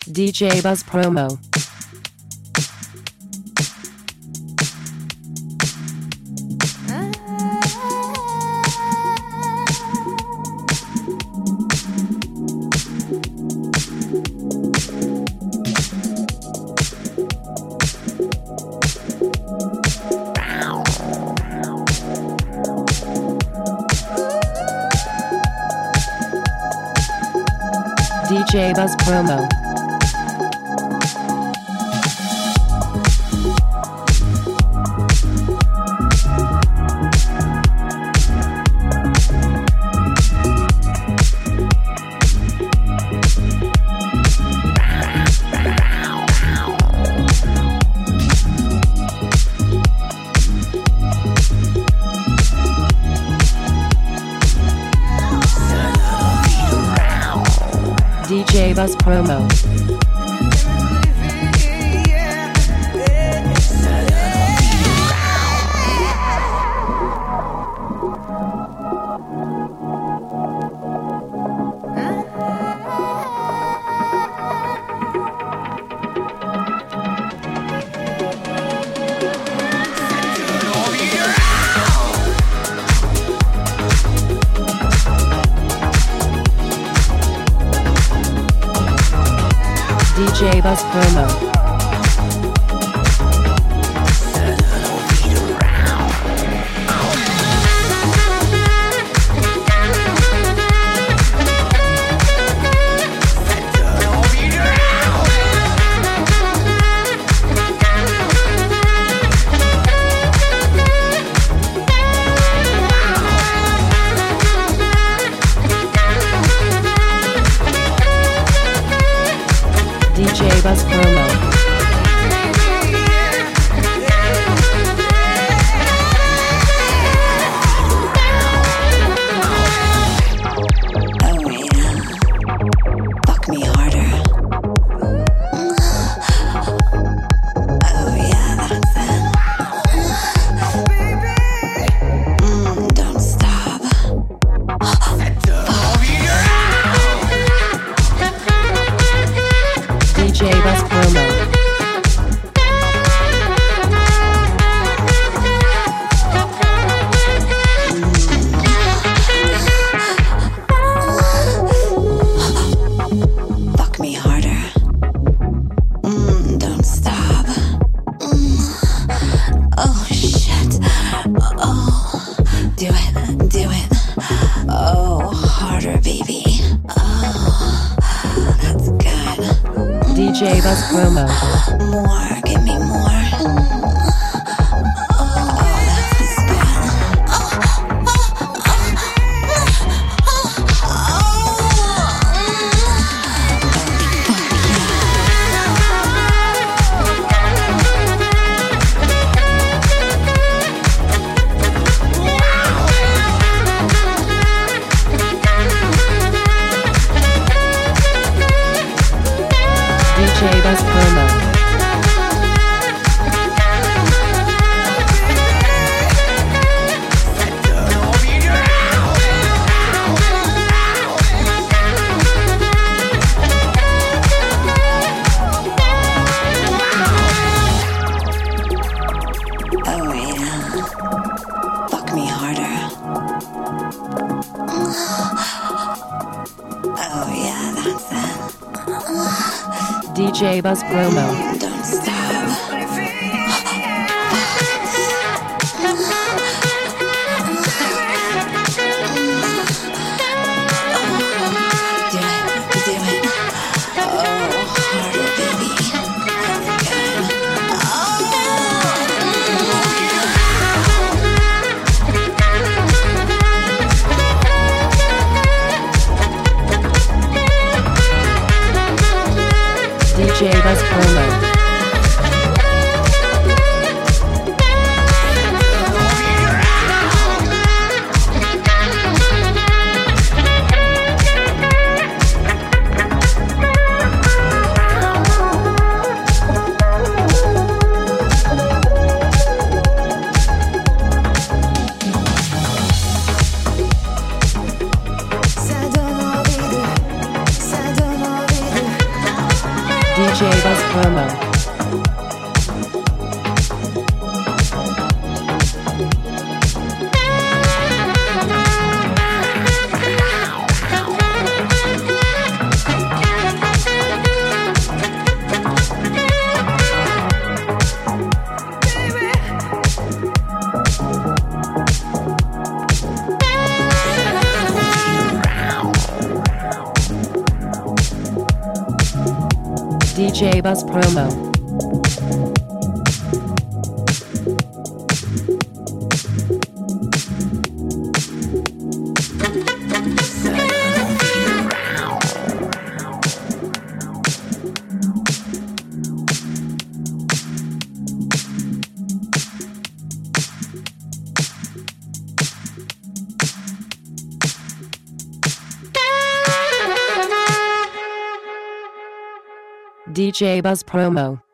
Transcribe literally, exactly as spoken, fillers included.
D J Buzz Promo. D J Buzz Promo. D J Buzz Promo. D J Buzz Promo. D J Buzz Promo. D J Buzz Promo. Fuck me harder. Mm, don't stop. Mm. Oh shit. Oh, do it, do it. Oh, harder, baby. Oh, that's good. D J Buzz Promo. More, give me more. Oh, that's good. D J Buzz Promo. Oh yeah. Fuck me harder. Oh yeah, that's it. D J Buzz Promo. Don't stop. Do it, do it. Oh, harder, baby. D J Buzz Promo. Ça donne envie de, ça donne envie de. J Buzz Promo. D J Buzz Promo. D J Buzz Promo.